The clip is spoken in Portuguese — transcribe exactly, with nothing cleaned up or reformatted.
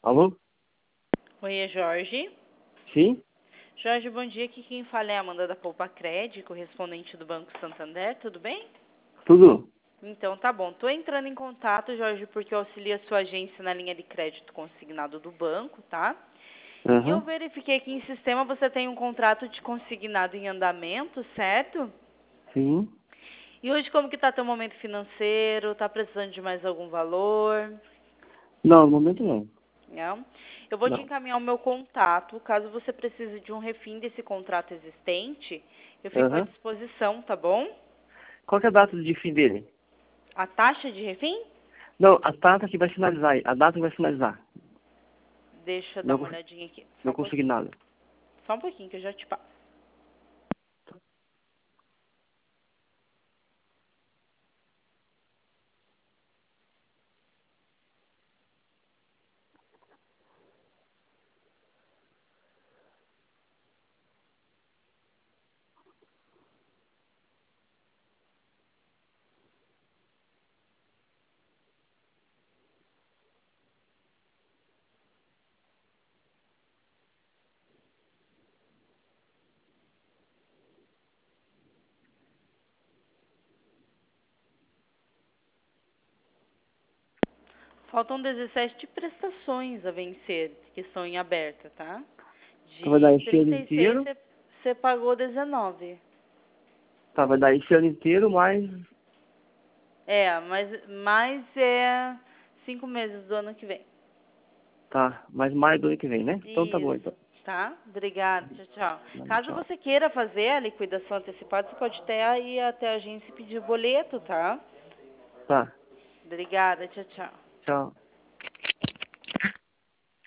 Alô? Oi, é Jorge. Sim? Jorge, bom dia. Aqui quem fala é a Amanda da Poupa Cred, correspondente do Banco Santander. Tudo bem? Tudo? Então, tá bom. Tô entrando em contato, Jorge, porque eu auxilio a sua agência na linha de crédito consignado do banco, tá? E eu Aham. verifiquei que em sistema você tem um contrato de consignado em andamento, certo? Sim. E hoje como que tá teu momento financeiro? Tá precisando de mais algum valor? Não, no momento não. Não? Eu vou te Não. encaminhar o meu contato. Caso você precise de um refim desse contrato existente, eu fico à Aham. disposição, tá bom? Qual que é a data de fim dele? A taxa de refim? Não, a data que vai finalizar. A data que vai finalizar. Deixa eu dar Não, uma cons- olhadinha aqui. Só não um consegui pouquinho. nada. Só um pouquinho que eu já te passo. Faltam dezessete prestações a vencer, que estão em aberta, tá? Então vai dar De esse ano trinta e seis inteiro. você você pagou dezenove. Tá, vai dar esse ano inteiro, mais... É, mas mais é cinco meses do ano que vem. Tá, mais maio do ano que vem, né? Então tá bom, então. Isso, tá? Obrigada, tchau, tchau. Não, Caso tchau. você queira fazer a liquidação antecipada, você pode até ir até a agência e pedir o boleto, tá? Tá, Obrigada, tchau, tchau. tchau.